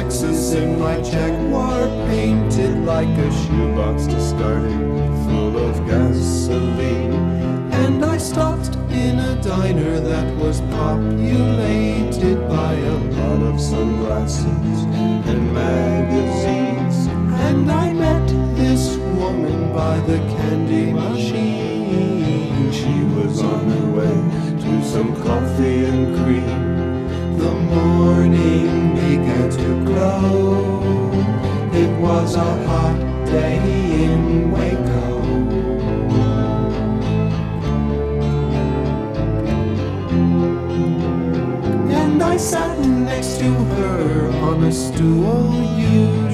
Lexus in my Jaguar, painted like a shoebox discarded, full of gasoline. And I stopped in a diner that was populated by a lot of sunglasses and magazines. And I met this woman by the candy machine. She was on her way to some coffee and cream. The morning began to glow. It was a hot day in Waco. And I sat next to her on a stool.